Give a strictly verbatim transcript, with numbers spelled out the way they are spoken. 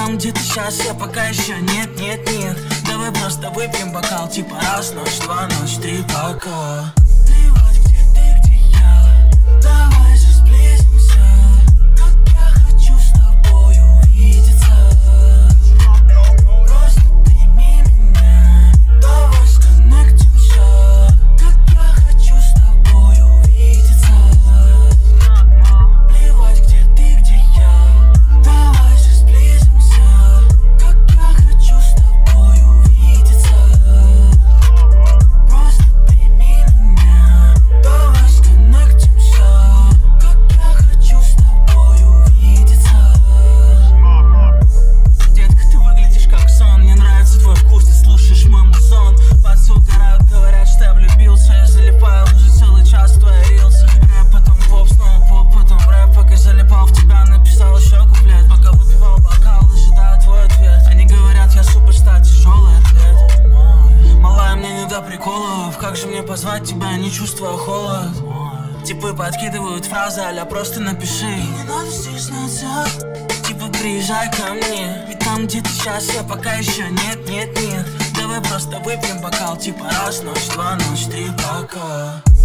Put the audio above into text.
там, где ты сейчас, я пока еще нет, нет, нет. Давай просто выпьем бокал, типа раз, ночь, два, ночь, три, пока. Плевать, где ты, где я. Давай же сблизимся. Как я хочу с тобой увидеться. Просто прими меня. Давай сконнектимся. Как я хочу с тобой увидеться. Плевать, где ты, где я. Давай же сблизимся. Как я хочу с тобой увидеться. Просто прими меня. Давай сконнектимся. Как я хочу с тобой увидеться. Детка, ты выглядишь как сон. Мне нравится твой вкус, ты слушаешь мой музон. Пацаны угорают, говорят, что я влюбился. Я залипаю уже целый час в твои рилсы. Рэп, потом поп, снова поп, потом рэп. Пока залипал в тебя, написал еще куплет. Пока выпивал бокал, ожидаю твой ответ. Они говорят, я суперстар, тяжелый атлет. Малая, мне не до приколов. Как же мне позвать тебя, не чувствуя холод? Типы подкидывают фразы, аля просто напиши. Не надо стесняться. Типа приезжай ко мне. Ведь там, где ты сейчас, я пока еще нет, нет, нет. Давай просто выпьем бокал, типа раз, ночь, два, ночь, три, пока.